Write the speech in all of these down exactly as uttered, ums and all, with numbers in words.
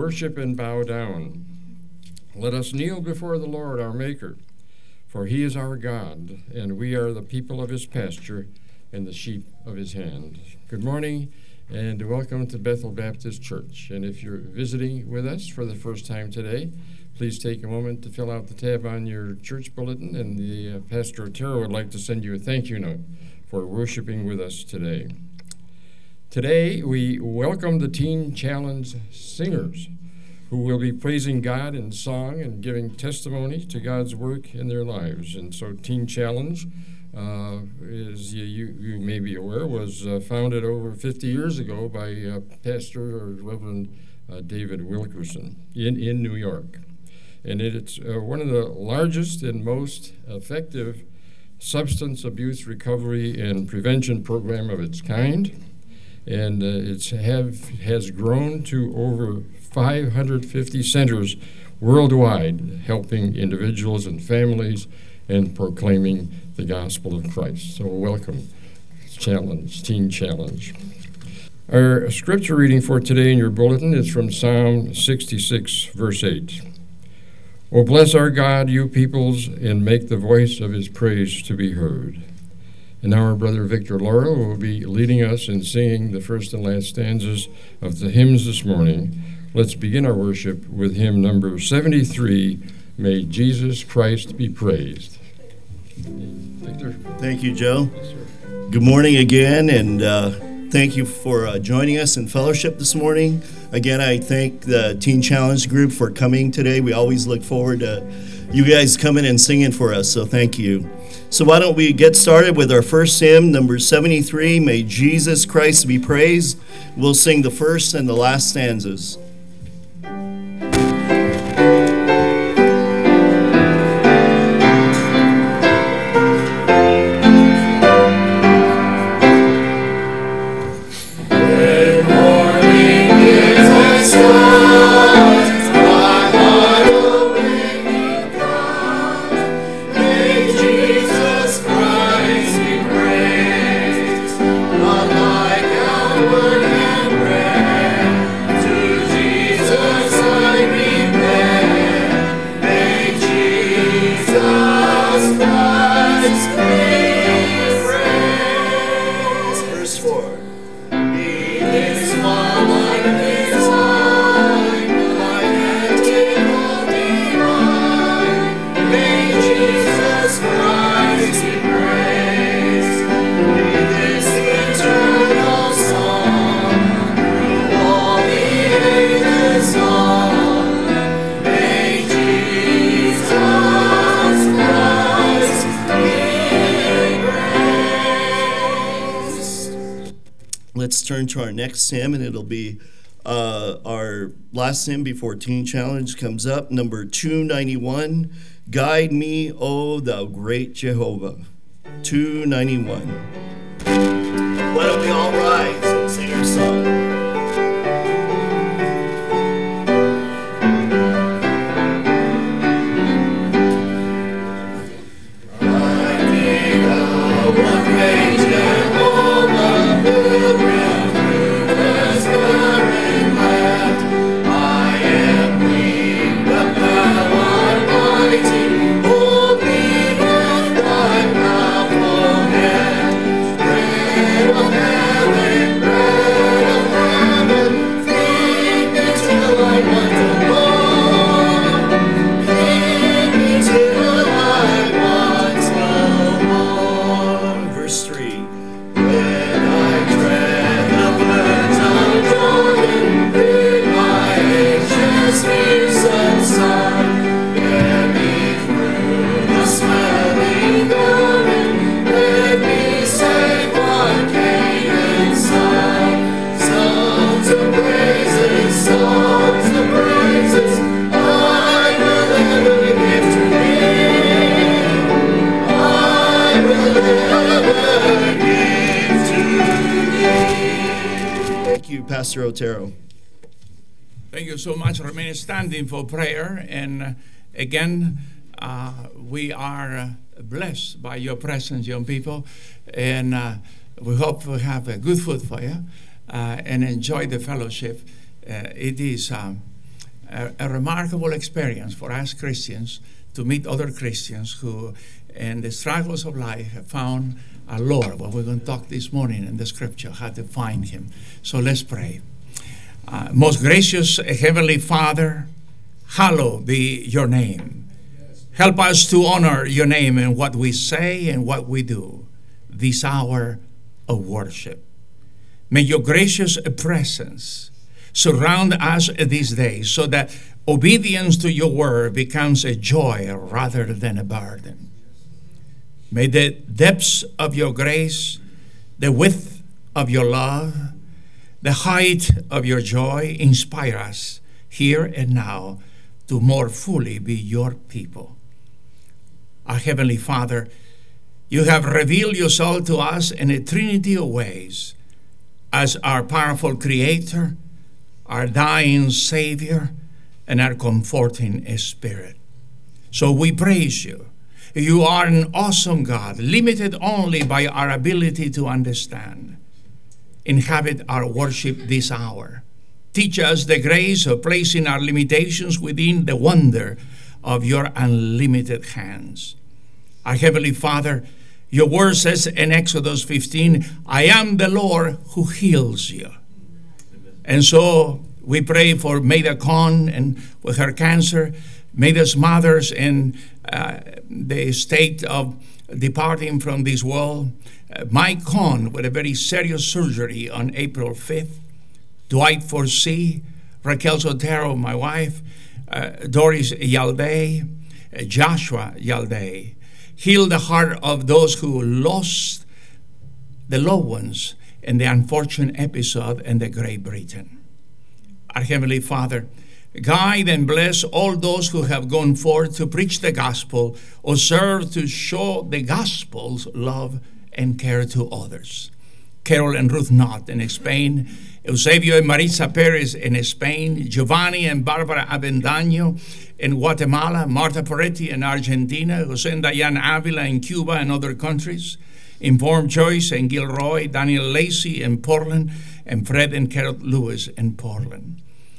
worship and bow down. Let us kneel before the Lord our Maker, for he is our God, and we are the people of his pasture and the sheep of his hand. Good morning, and welcome to Bethel Baptist Church. And if you're visiting with us for the first time today, please take a moment to fill out the tab on your church bulletin, and the uh, Pastor Otero would like to send you a thank you note for worshiping with us today. Today, we welcome the Teen Challenge singers, who will be praising God in song and giving testimony to God's work in their lives. And so Teen Challenge, uh, as you, you, you may be aware, was uh, founded over fifty years ago by uh, Pastor or Reverend uh, David Wilkerson in, in New York. And it, it's uh, one of the largest and most effective substance abuse recovery and prevention program of its kind. And uh, it's have has grown to over five hundred fifty centers worldwide, helping individuals and families and proclaiming the gospel of Christ. So welcome, Challenge, Teen Challenge. Our scripture reading for today in your bulletin is from Psalm sixty-six, verse eight. O bless our God, you peoples, and make the voice of his praise to be heard. And now our brother Victor Laurel will be leading us in singing the first and last stanzas of the hymns this morning. Let's begin our worship with hymn number seventy-three, May Jesus Christ be Praised. Victor. Thank you, Joe. Yes, sir. Good morning again, and uh, thank you for uh, joining us in fellowship this morning. Again, I thank the Teen Challenge group for coming today. We always look forward to you guys coming and singing for us, so thank you. So why don't we get started with our first hymn, number seventy-three, May Jesus Christ be Praised. We'll sing the first and the last stanzas. Let's turn to our next hymn, and it'll be uh, our last hymn before Teen Challenge comes up, number two ninety-one, Guide Me, O Thou Great Jehovah, two ninety-one. Why don't we all rise and sing our song? Pastor Otero. Thank you so much. Remain standing for prayer. And uh, again, uh, we are uh, blessed by your presence, young people. And uh, we hope we have a good food for you uh, and enjoy the fellowship. Uh, it is um, a, a remarkable experience for us Christians to meet other Christians who, in the struggles of life, have found our Lord. Well, we're going to talk this morning in the scripture, how to find him. So let's pray. Uh, most gracious Heavenly Father, hallowed be your name. Help us to honor your name in what we say and what we do this hour of worship. May your gracious presence surround us these days so that obedience to your word becomes a joy rather than a burden. May the depths of your grace, the width of your love, the height of your joy inspire us here and now to more fully be your people. Our Heavenly Father, you have revealed yourself to us in a trinity of ways as our powerful Creator, our dying Savior, and our comforting Spirit. So we praise you. You are an awesome God, limited only by our ability to understand. Inhabit our worship this hour. Teach us the grace of placing our limitations within the wonder of your unlimited hands. Our Heavenly Father, your word says in Exodus fifteen, I am the Lord who heals you. And so we pray for Maida Khan and with her cancer, Maida's mothers in uh, the state of departing from this world. Uh, Mike Khan with a very serious surgery on April fifth. Dwight Forsey, Raquel Sotero, my wife, uh, Doris Yalday, uh, Joshua Yalday. Heal the heart of those who lost the loved ones in the unfortunate episode in the Great Britain. Our Heavenly Father, guide and bless all those who have gone forth to preach the gospel or serve to show the gospel's love and care to others. Carol and Ruth Knott in Spain, Eusebio and Marisa Perez in Spain, Giovanni and Barbara Avendaño in Guatemala, Marta Peretti in Argentina, Jose and Diane Avila in Cuba and other countries, Informed Joyce and Gilroy, Daniel Lacey in Portland, and Fred and Carol Lewis in Portland.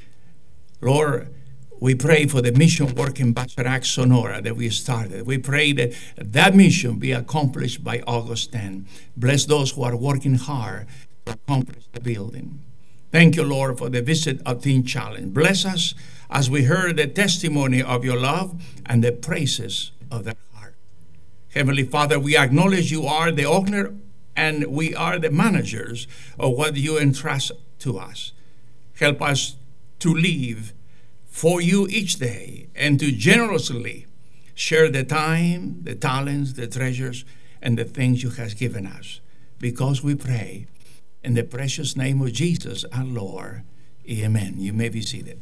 Lord, we pray for the mission work in Bacharach, Sonora that we started. We pray that that mission be accomplished by August tenth. Bless those who are working hard to accomplish the building. Thank you, Lord, for the visit of Teen Challenge. Bless us as we heard the testimony of your love and the praises of their heart. Heavenly Father, we acknowledge you are the owner and we are the managers of what you entrust to us. Help us to live for you each day and to generously share the time, the talents, the treasures, and the things you have given us. Because we pray in the precious name of Jesus our Lord. Amen. You may be seated.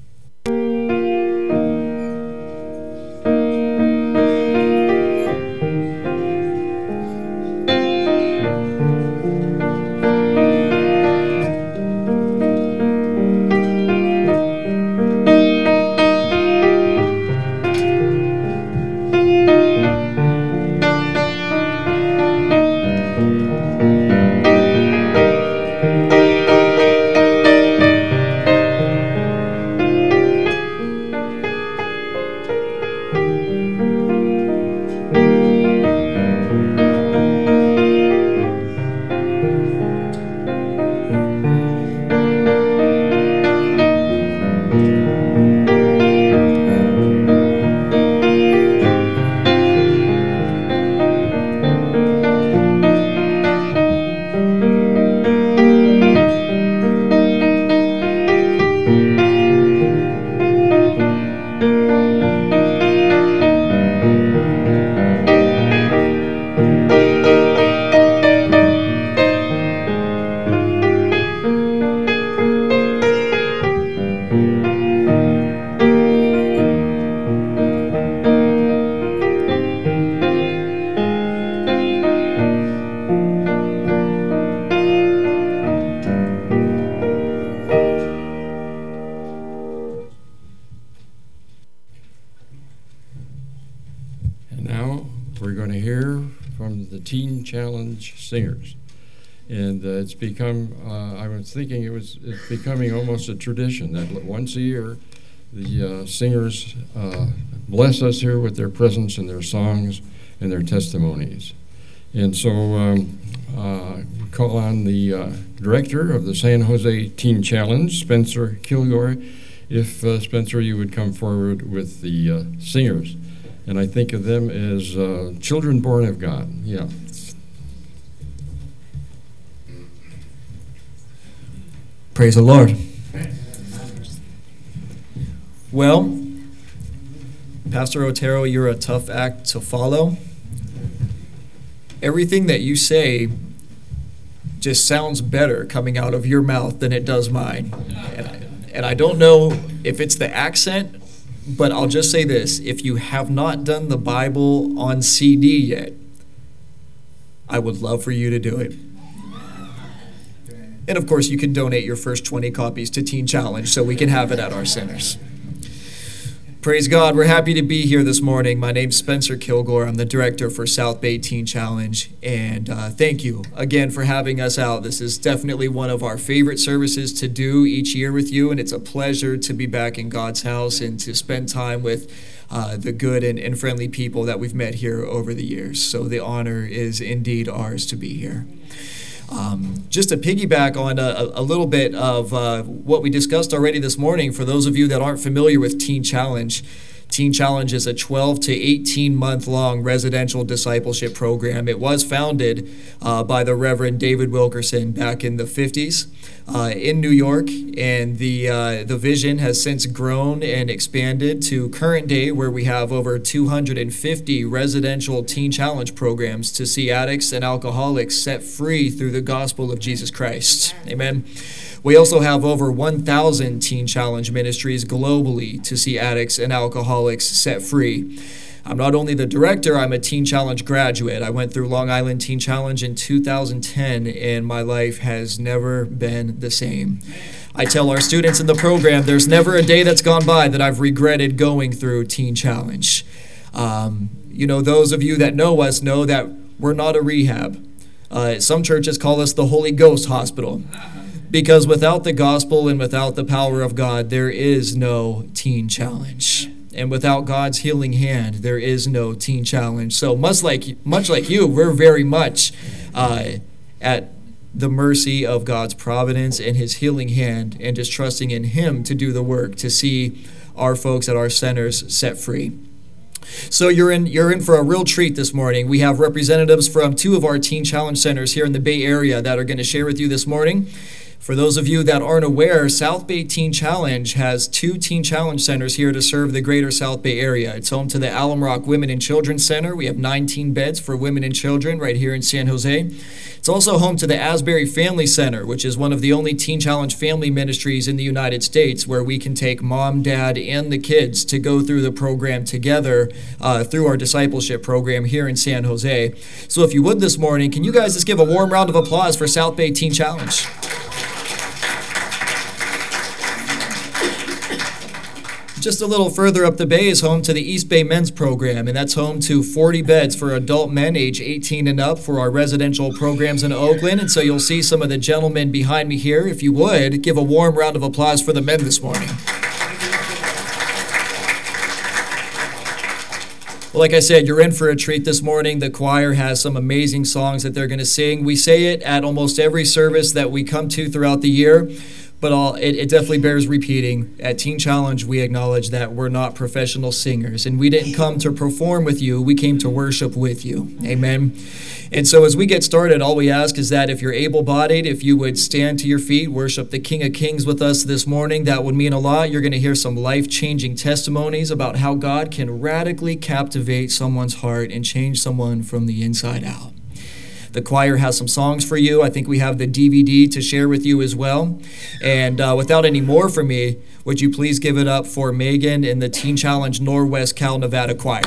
Teen Challenge singers. And uh, it's become, uh, I was thinking it was it's becoming almost a tradition that once a year the uh, singers uh, bless us here with their presence and their songs and their testimonies. And so um, uh, we call on the uh, director of the San Jose Teen Challenge, Spencer Kilgore. If, uh, Spencer, you would come forward with the uh, singers. And I think of them as uh, children born of God. Yeah. Praise the Lord. Well, Pastor Otero, you're a tough act to follow. Everything that you say just sounds better coming out of your mouth than it does mine. And I, and I don't know if it's the accent, but I'll just say this. If you have not done the Bible on C D yet, I would love for you to do it. And of course, you can donate your first twenty copies to Teen Challenge so we can have it at our centers. Praise God. We're happy to be here this morning. My name's Spencer Kilgore. I'm the director for South Bay Teen Challenge. And uh, thank you again for having us out. This is definitely one of our favorite services to do each year with you. And it's a pleasure to be back in God's house and to spend time with uh, the good and, and friendly people that we've met here over the years. So the honor is indeed ours to be here. Um, just to piggyback on a, a little bit of uh, what we discussed already this morning, for those of you that aren't familiar with Teen Challenge, Teen Challenge is a twelve to eighteen month long residential discipleship program. It was founded uh, by the Reverend David Wilkerson back in the fifties uh, in New York, and the uh, the vision has since grown and expanded to current day, where we have over two hundred fifty residential Teen Challenge programs to see addicts and alcoholics set free through the gospel of Jesus Christ. Amen. We also have over one thousand Teen Challenge ministries globally to see addicts and alcoholics set free. I'm not only the director, I'm a Teen Challenge graduate. I went through Long Island Teen Challenge in two thousand ten, and my life has never been the same. I tell our students in the program, there's never a day that's gone by that I've regretted going through Teen Challenge. Um, you know, those of you that know us know that we're not a rehab. Uh, some churches call us the Holy Ghost Hospital. Because without the gospel and without the power of God, there is no Teen Challenge. And without God's healing hand, there is no Teen Challenge. So much like much like you, we're very much uh, at the mercy of God's providence and his healing hand, and just trusting in him to do the work to see our folks at our centers set free. So you're in you're in for a real treat this morning. We have representatives from two of our Teen Challenge centers here in the Bay Area that are going to share with you this morning. For those of you that aren't aware, South Bay Teen Challenge has two Teen Challenge centers here to serve the greater South Bay area. It's home to the Alum Rock Women and Children Center. We have nineteen beds for women and children right here in San Jose. It's also home to the Asbury Family Center, which is one of the only Teen Challenge family ministries in the United States, where we can take mom, dad, and the kids to go through the program together uh, through our discipleship program here in San Jose. So if you would this morning, can you guys just give a warm round of applause for South Bay Teen Challenge? Just a little further up the bay is home to the East Bay Men's Program, and that's home to forty beds for adult men age eighteen and up for our residential programs in Oakland. And so you'll see some of the gentlemen behind me here. If you would, give a warm round of applause for the men this morning. Well, like I said, you're in for a treat this morning. The choir has some amazing songs that they're going to sing. We say it at almost every service that we come to throughout the year. But all, it, it definitely bears repeating. At Teen Challenge, we acknowledge that we're not professional singers, and we didn't come to perform with you. We came to worship with you. Amen. And so as we get started, all we ask is that if you're able-bodied, if you would stand to your feet, worship the King of Kings with us this morning. That would mean a lot. You're going to hear some life-changing testimonies about how God can radically captivate someone's heart and change someone from the inside out. The choir has some songs for you. I think we have the D V D to share with you as well. And uh, without any more from me, would you please give it up for Megan and the Teen Challenge Northwest Cal Nevada Choir.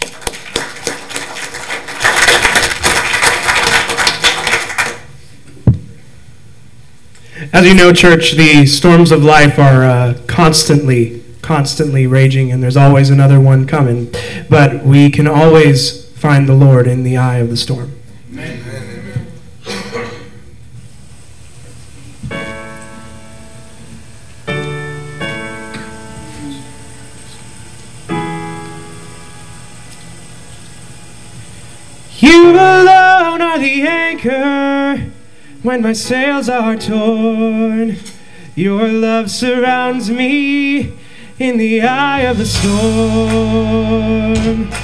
As you know, church, the storms of life are uh, constantly, constantly raging, and there's always another one coming. But we can always find the Lord in the eye of the storm. Amen. You alone are the anchor when my sails are torn. Your love surrounds me in the eye of the storm.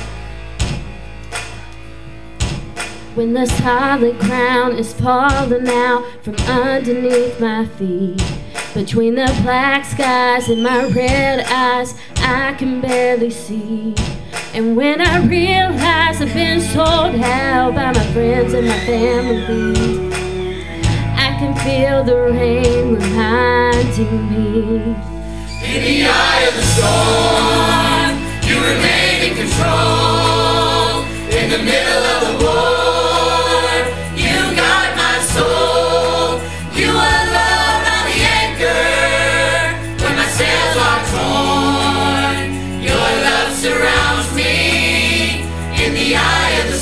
When the solid ground is falling out from underneath my feet, between the black skies and my red eyes, I can barely see. And when I realize I've been sold out by my friends and my family, I can feel the rain reminding me. In the eye of the storm, you remain in control. In the middle of the war, you guide my soul. You alone are the anchor when my sails are torn. Your love surrounds me in the eye of the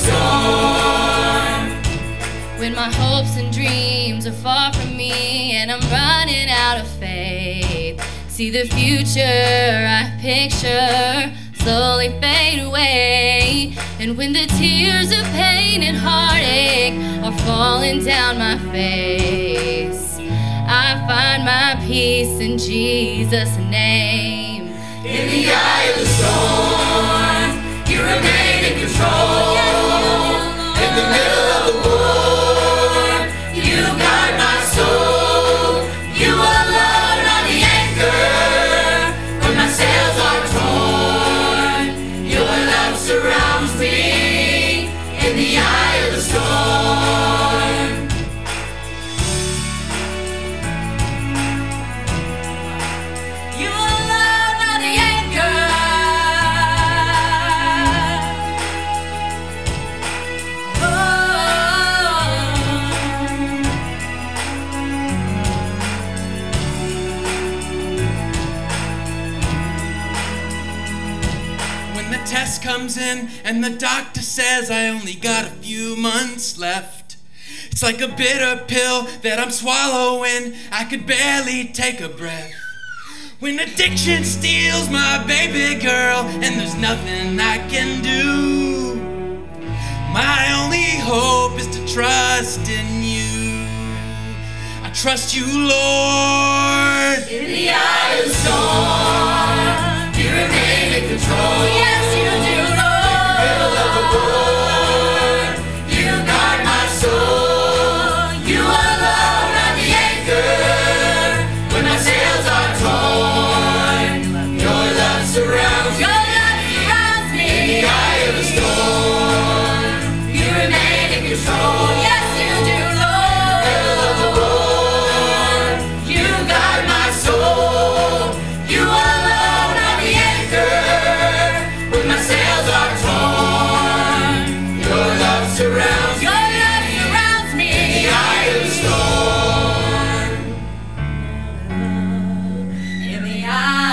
storm. When my hopes and dreams are far from me and I'm running out of faith, see the future I picture slowly fade away. And when the tears of pain and heartache are falling down my face, I find my peace in Jesus' name. In the eye of the storm, you remain in control. In the middle of the war, you guide my soul. You alone are the anchor when my sails are torn. Your love surrounds me in the eye of the storm. You alone are the anchor. Oh. When the test comes in and the doctor says I only got a few months left, it's like a bitter pill that I'm swallowing. I could barely take a breath. When addiction steals my baby girl and there's nothing I can do, my only hope is to trust in you. I trust you, Lord. In the eye of the storm, you remain in control. Yes, you do, Lord. In the middle of the war, you guide my soul. You alone are the anchor when my sails are torn. Your love surrounds me. Your love surrounds me. In the eye of the storm, you remain in control. Yes, you do, Lord. In the middle of the war, you guide my soul. You alone are the anchor when my sails are torn. Your love surrounds me. Your love surrounds me. In the eye of the storm. In the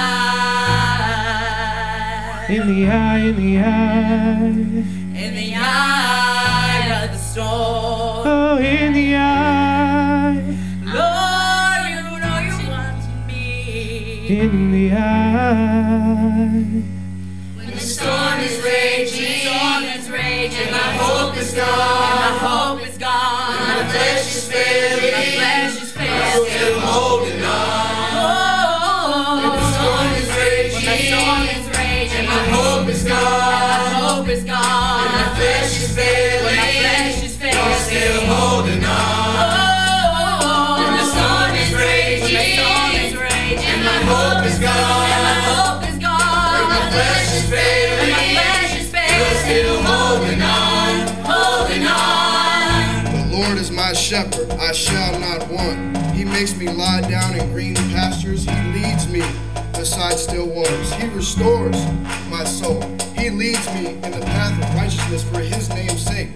eye. In the eye, in the eye, In the eye of the storm. oh, in the eye, Lord, you know you want me. in the eye. When the storm is raging, storm is raging, and my hope is gone, and my hope is gone, and my flesh is failing, my flesh is failing, I'm still holding on. Oh, when the storm is raging, when the storm is raging, and my hope is gone, and my hope is gone, and my flesh is failing, when my flesh is failing, I'm still holding on. Oh, when the storm is raging, when the storm is raging, and my hope is gone, and my hope is gone, when my flesh is failing, when my flesh is failing, I'm still holding on, holding on. The Lord is my shepherd, I shall not want. He makes me lie down in green pastures. He leads me beside still waters. He restores my soul. He leads me in the path of righteousness for his name's sake.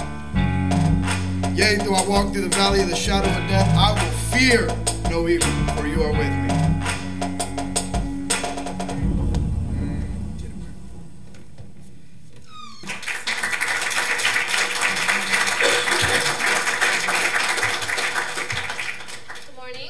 Yea, though I walk through the valley of the shadow of death, I will fear no evil, for you are with me. Good morning.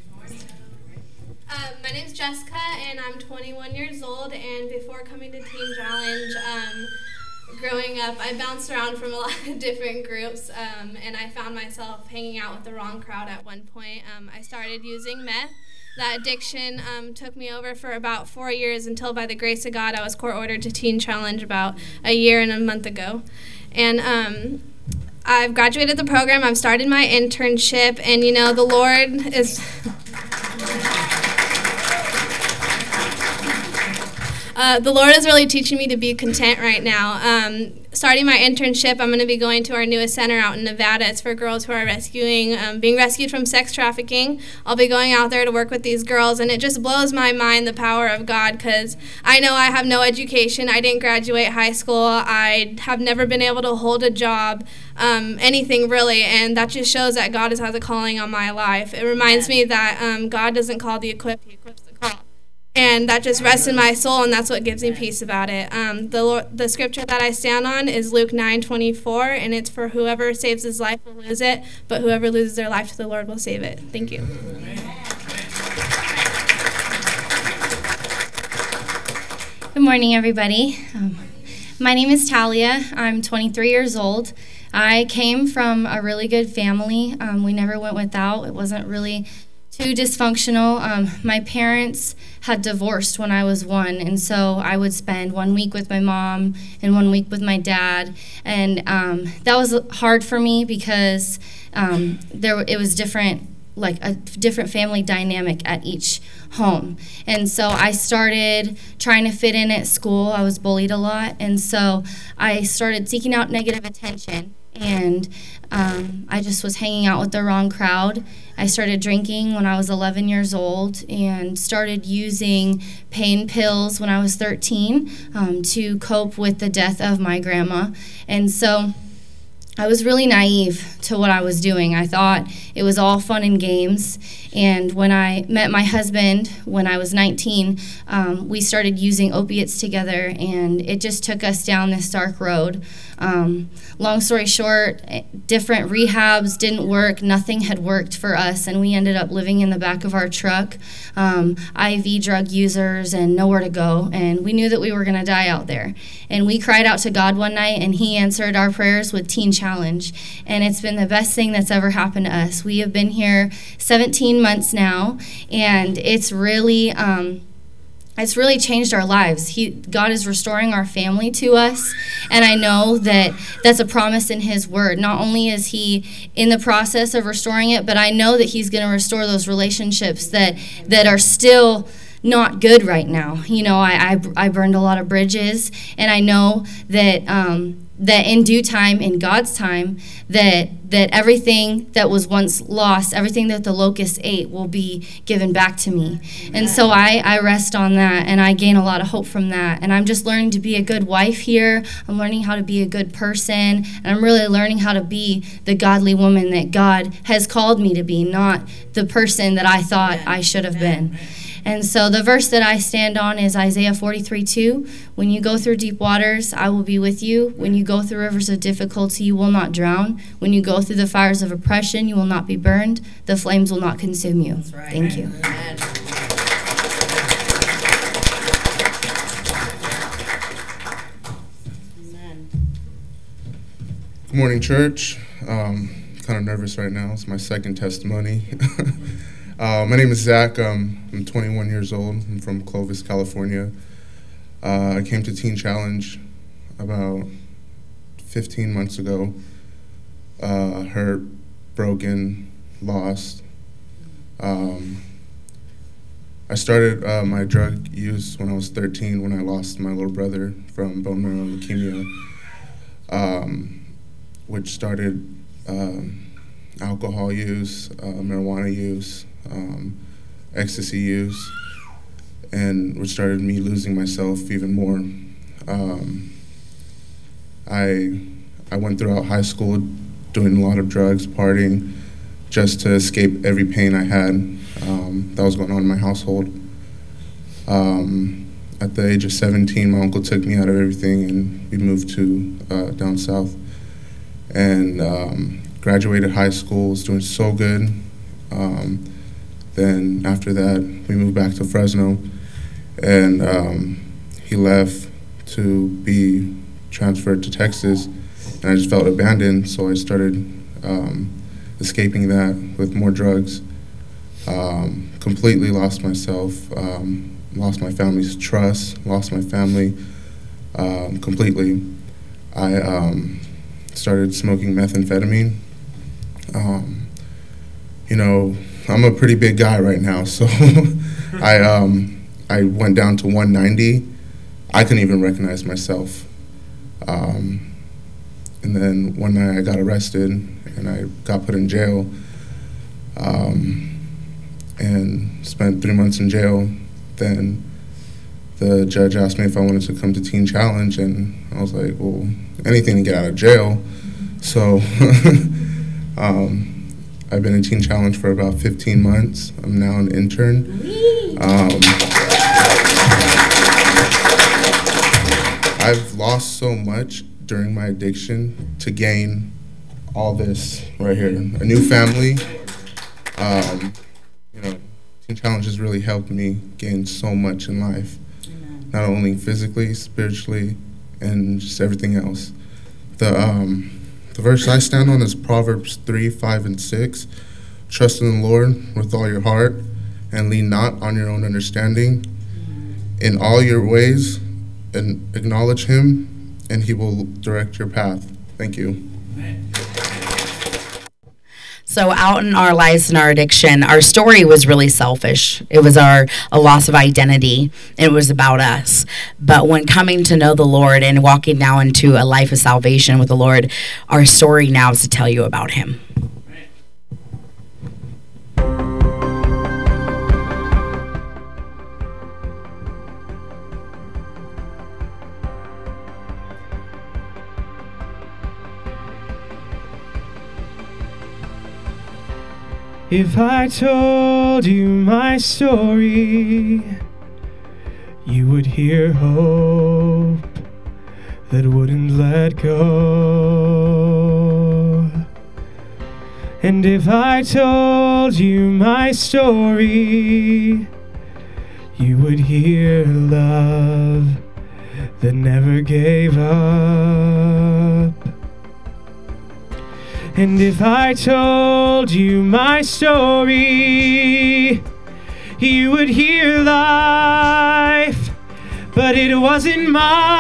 Uh, my name's Jessica, and I'm twenty-one years old. And before coming to Teen Challenge, um, growing up, I bounced around from a lot of different groups, um, and I found myself hanging out with the wrong crowd at one point. Um, I started using meth. That addiction um, took me over for about four years until, by the grace of God, I was court-ordered to Teen Challenge about a year and a month ago. And um, I've graduated the program. I've started my internship, and, you know, the Lord is... Uh, the Lord is really teaching me to be content right now. Um, starting my internship, I'm going to be going to our newest center out in Nevada. It's for girls who are rescuing, um, being rescued from sex trafficking. I'll be going out there to work with these girls, and it just blows my mind the power of God, because I know I have no education. I didn't graduate high school. I have never been able to hold a job, um, anything really, and that just shows that God has a calling on my life. It reminds me that um, God doesn't call the equipped, He equips the called. And that just rests in my soul, and that's what gives me peace about it. Um, the Lord, the scripture that I stand on is Luke nine twenty-four, and it's for whoever saves his life will lose it, but whoever loses their life to the Lord will save it. Thank you. Good morning, everybody. Um, my name is Talia. I'm twenty-three years old. I came from a really good family. Um, we never went without. It wasn't really too dysfunctional. Um, my parents had divorced when I was one, and so I would spend one week with my mom and one week with my dad, and um, that was hard for me because um, there it was different, like a different family dynamic at each home. And so I started trying to fit in at school. I was bullied a lot, and so I started seeking out negative attention, and um, I just was hanging out with the wrong crowd. I started drinking when I was eleven years old and started using pain pills when I was thirteen um, to cope with the death of my grandma. And so I was really naive to what I was doing. I thought it was all fun and games. And when I met my husband when I was nineteen, um, we started using opiates together, and it just took us down this dark road. Um, long story short, different rehabs didn't work. Nothing had worked for us, and we ended up living in the back of our truck, um, I V drug users and nowhere to go. And we knew that we were going to die out there. And we cried out to God one night, and He answered our prayers with Teen Challenge. And it's been the best thing that's ever happened to us. We have been here seventeen months now, and it's really... Um, It's really changed our lives. He, God is restoring our family to us, and I know that that's a promise in His Word. Not only is He in the process of restoring it, but I know that He's going to restore those relationships that that are still not good right now. You know, I, I, I burned a lot of bridges, and I know that um, that in due time, in God's time, that that everything that was once lost, everything that the locust ate, will be given back to me. And so I, I rest on that, and I gain a lot of hope from that. And I'm just learning to be a good wife here. I'm learning how to be a good person, and I'm really learning how to be the godly woman that God has called me to be, not the person that I thought I should have been. And so the verse that I stand on is Isaiah forty-three two. When you go through deep waters, I will be with you. When you go through rivers of difficulty, you will not drown. When you go through the fires of oppression, you will not be burned. The flames will not consume you. That's right. Thank you. Amen. Good morning, church. Um, kind of nervous right now. It's my second testimony. Uh, my name is Zach. Um, I'm twenty-one years old. I'm from Clovis, California. Uh, I came to Teen Challenge about fifteen months ago. Uh, hurt, broken, lost. Um, I started uh, my drug use when I was thirteen, when I lost my little brother from bone marrow leukemia, um, which started um, alcohol use, uh, marijuana use, Um, ecstasy use, and which started me losing myself even more. Um, I I went throughout high school doing a lot of drugs, partying, just to escape every pain I had um, that was going on in my household. Um, at the age of seventeen, my uncle took me out of everything, and we moved to uh, down south, and um, graduated high school. Was doing so good. Um, Then after that, we moved back to Fresno, and um, he left to be transferred to Texas, and I just felt abandoned, so I started um, escaping that with more drugs. Um, completely lost myself, um, lost my family's trust, lost my family um, completely. I um, started smoking methamphetamine. Um, you know, I'm a pretty big guy right now, so I um, I went down to one ninety. I couldn't even recognize myself. Um, and then one night I got arrested and I got put in jail um, and spent three months in jail. Then the judge asked me if I wanted to come to Teen Challenge, and I was like, well, anything to get out of jail. So um, I've been in Teen Challenge for about fifteen months. I'm now an intern. Um, I've lost so much during my addiction to gain all this right here. A new family. Um, you know, Teen Challenge has really helped me gain so much in life. Amen. Not only physically, spiritually, and just everything else. The um, the verse I stand on is Proverbs three, five, and six. Trust in the Lord with all your heart, and lean not on your own understanding. In all your ways, and acknowledge him, and he will direct your path. Thank you. So out in our lives and our addiction, our story was really selfish. It was our a loss of identity. It was about us. But when coming to know the Lord and walking now into a life of salvation with the Lord, our story now is to tell you about him. If I told you my story, you would hear hope that wouldn't let go. And if I told you my story, you would hear love that never gave up. And if I told you my story, you would hear life, but it wasn't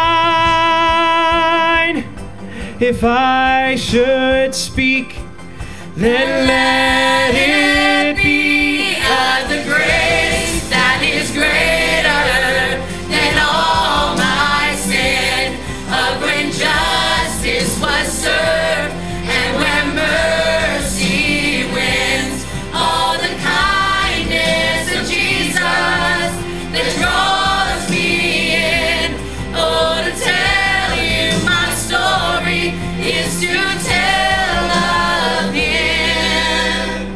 mine. If I should speak, then let it be of the grace that is greater than all my sin, of when justice was served, and where mercy wins, all the kindness of Jesus that draws me in. Oh, to tell you my story is to tell of him.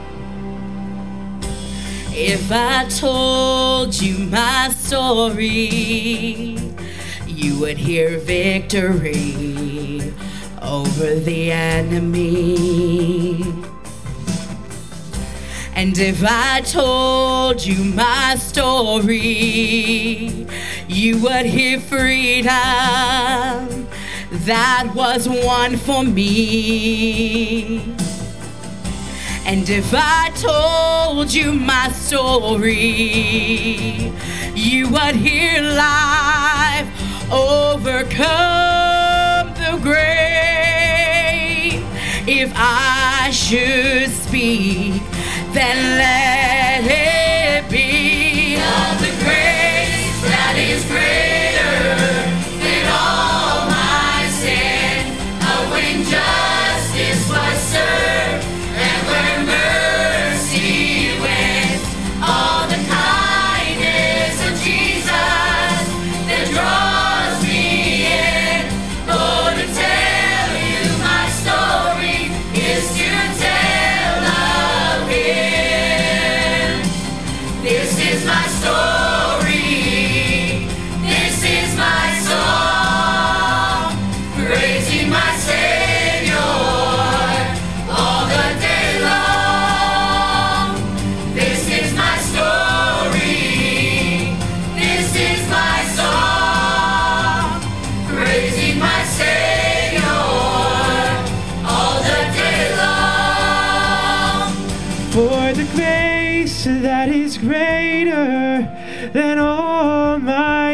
If I told you my story, you would hear victory over the enemy. And if I told you my story, you would hear freedom that was won for me. And if I told you my story, you would hear life overcome the grave. If I should speak, then let it be of the grace that is greater than all my sin, of when justice was served, and where mercy went, all the kindness of Jesus that draws me in. Oh, to tell you my story is to tell of him.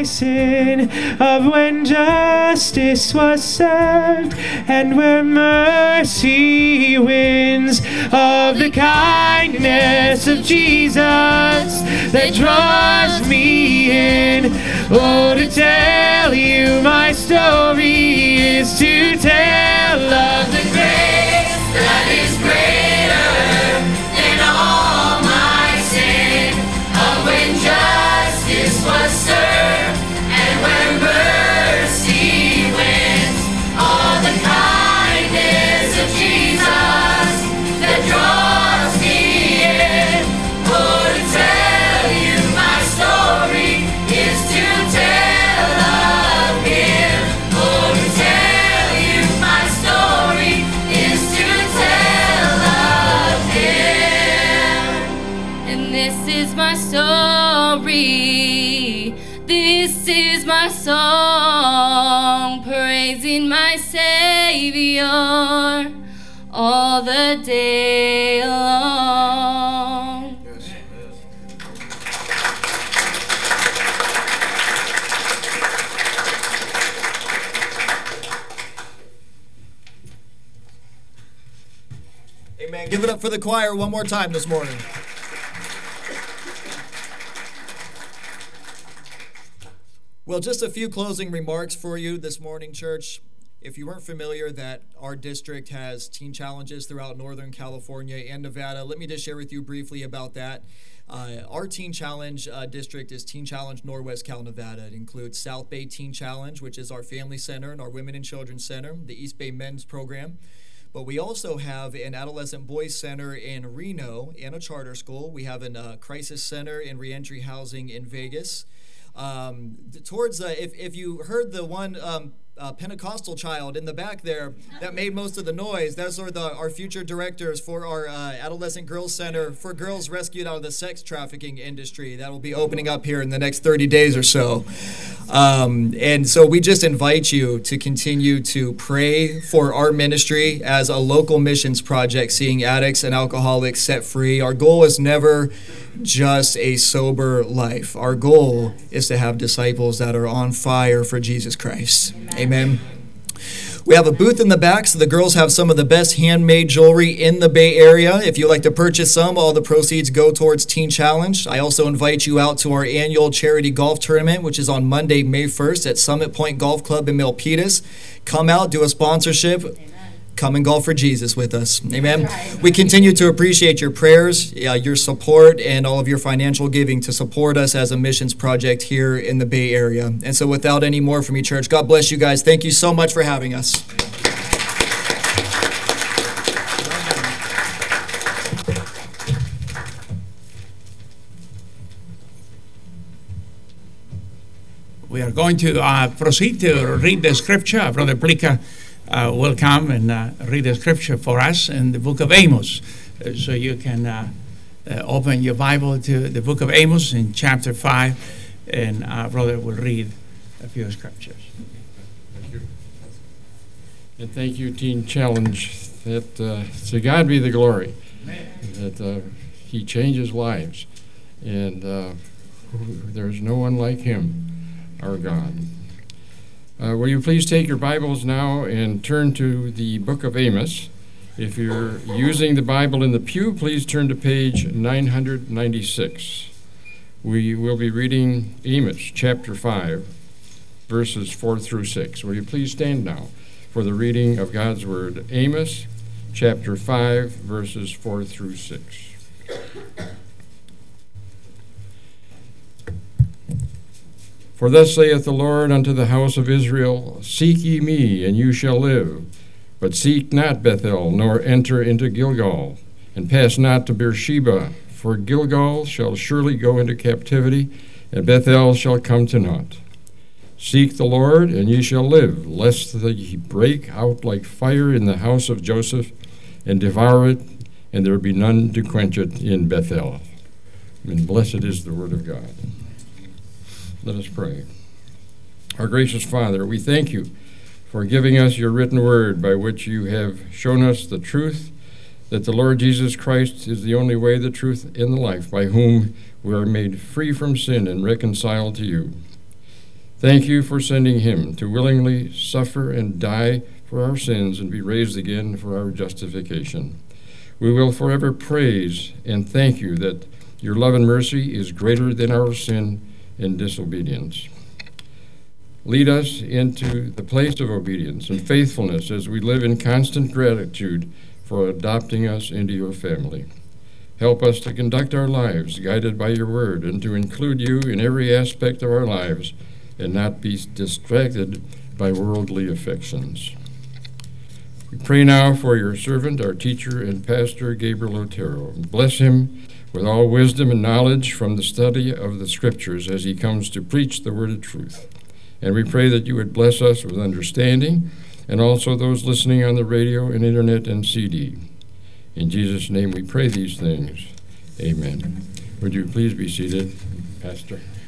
my sin, of when justice was served, and where mercy wins, of the kindness of Jesus that draws me in. Oh, to tell you my story is to tell of the grace that is greater than all my sin, of when justice was served and where mercy wins, all the kindness of Jesus that draws me in. Oh, to tell you my story is to tell of Him. Oh, to tell you my story is to tell of Him. And this is my story, this is my song, praising my Savior all the day long. Amen. Give it up for the choir one more time this morning. Well, just a few closing remarks for you this morning, church. If you weren't familiar that our district has teen challenges throughout Northern California and Nevada, let me just share with you briefly about that. Uh, our Teen Challenge uh, district is Teen Challenge Northwest Cal Nevada. It includes South Bay Teen Challenge, which is our family center and our women and children center, the East Bay Men's Program. But we also have an adolescent boys center in Reno and a charter school. We have a uh, crisis center in reentry housing in Vegas. Um, towards uh, if if you heard the one um, uh, Pentecostal child in the back there that made most of the noise, those are the our future directors for our uh, adolescent girls center for girls rescued out of the sex trafficking industry. That will be opening up here in the next thirty days or so. Um, and so we just invite you to continue to pray for our ministry as a local missions project, seeing addicts and alcoholics set free. Our goal is never just a sober life. Our goal is to have disciples that are on fire for Jesus Christ. Amen. Amen. We have a booth in the back, so the girls have some of the best handmade jewelry in the Bay Area. If you'd like to purchase some, all the proceeds go towards Teen Challenge. I also invite you out to our annual charity golf tournament, which is on Monday, May first at Summit Point Golf Club in Milpitas. Come out, do a sponsorship. Amen. Come and golf for Jesus with us. Amen. Right. We continue to appreciate your prayers, uh, your support, and all of your financial giving to support us as a missions project here in the Bay Area. And so without any more from you, church, God bless you guys. Thank you so much for having us. We are going to uh, proceed to read the scripture. Brother Plika Uh, will come and uh, read the scripture for us in the book of Amos. Uh, so you can uh, uh, open your Bible to the book of Amos in chapter five, and uh, Brother will read a few scriptures. Thank you. And thank you, Teen Challenge. That uh, to God be the glory. Amen. That uh, He changes lives, and uh, there's no one like Him, our God. Uh, will you please take your Bibles now and turn to the book of Amos. If you're using the Bible in the pew, please turn to page nine ninety-six. We will be reading Amos chapter five, verses four through six. Will you please stand now for the reading of God's Word? Amos chapter five, verses four through six. For thus saith the Lord unto the house of Israel, Seek ye me, and you shall live. But seek not Bethel, nor enter into Gilgal, and pass not to Beersheba. For Gilgal shall surely go into captivity, and Bethel shall come to naught. Seek the Lord, and ye shall live, lest ye break out like fire in the house of Joseph, and devour it, and there be none to quench it in Bethel. And blessed is the word of God. Let us pray. Our gracious Father, we thank you for giving us your written word by which you have shown us the truth, that the Lord Jesus Christ is the only way, the truth, and the life, by whom we are made free from sin and reconciled to you. Thank you for sending him to willingly suffer and die for our sins and be raised again for our justification. We will forever praise and thank you that your love and mercy is greater than our sin and disobedience. Lead us into the place of obedience and faithfulness as we live in constant gratitude for adopting us into your family. Help us to conduct our lives guided by your word and to include you in every aspect of our lives and not be distracted by worldly affections. We pray now for your servant, our teacher and pastor, Gabriel Otero. Bless him with all wisdom and knowledge from the study of the scriptures as he comes to preach the word of truth. And we pray that you would bless us with understanding and also those listening on the radio and internet and C D. In Jesus' name we pray these things. Amen. Would you please be seated, Pastor?